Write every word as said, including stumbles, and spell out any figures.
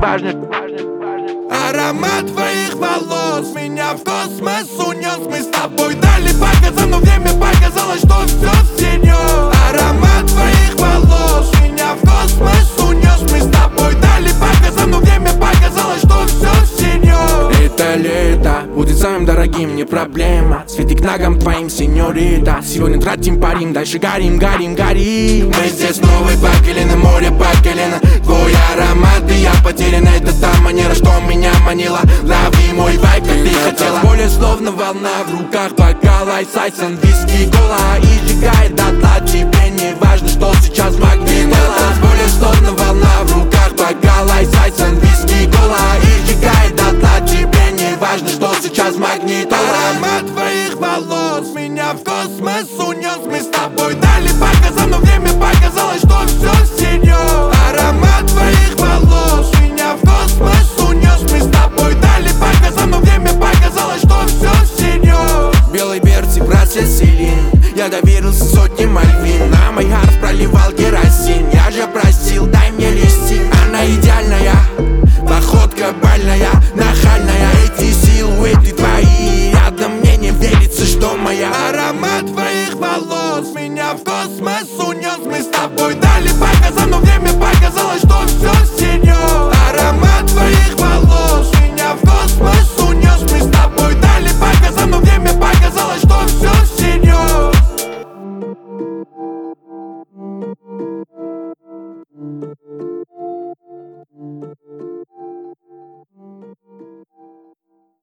важно. Аромат твоих волос меня в космос унес. Мы с тобой дали по газам, но время показало, что все всерьез. Аромат твоих волос меня в космос унес. Мы с тобой дали по газам, но время показало, что все всерьез. Это лето будет самым дорогим, не проблема. Свети к ногам твоим, сеньорита. Сегодня тратим парим, дальше горим, горим, горим. Мы здесь новый по колено, море по колено. Твой аромат и я потерян. Это та манера, что меня манила. Лови мой вайб, как ты хотела. Поле словно волна в руках, бокал айсайсон, виски, кола. И сжигает дотла, тебе не важно, что сейчас магнитола. Поле словно волна в руках, бокал айсайсон, виски, кола. И сжигает дотла, тебе не важно, что сейчас магнитола. Аромат твоих волос меня в космос